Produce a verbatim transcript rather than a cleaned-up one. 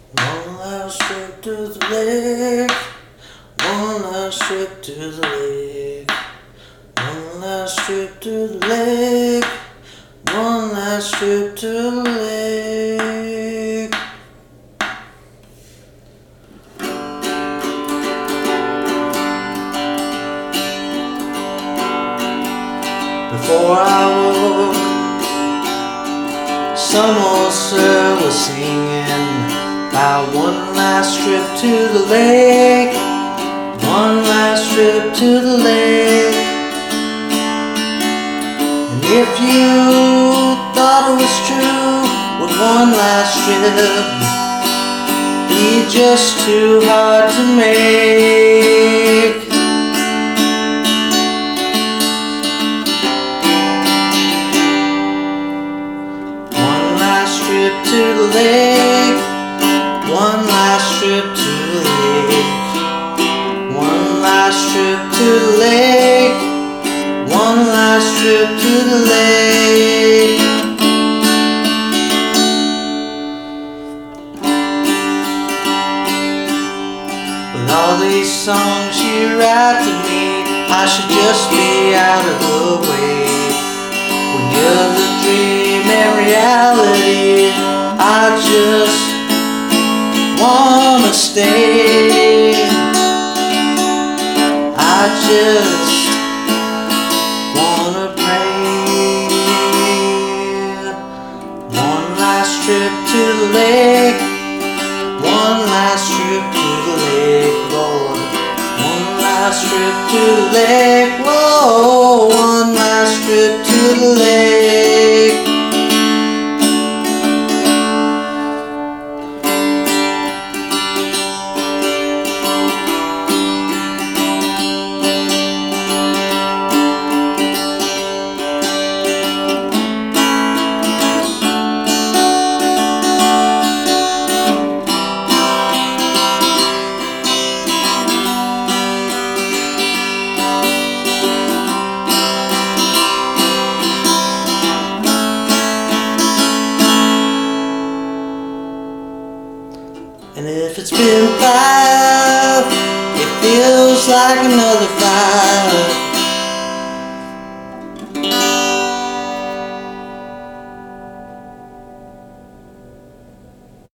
One last trip to the lake. One last trip to the lake. One last trip to the lake. One last trip to the lake. Before I woke, some old sir was singing about one last trip to the lake. One last trip to the lake. And if you thought it was true, would one last trip be just too hard to make? One last trip to the lake. One last trip to the lake. One last trip to the lake. One last trip to the lake. With all these songs you write to me, I should just be out of the way. When you're the dream and reality, I just wanna stay. I just wanna pray. One last trip to the lake. One last trip to the lake, Lord. One last trip to the lake. Whoa, one last trip to the lake. And if it's been five, it feels like another five.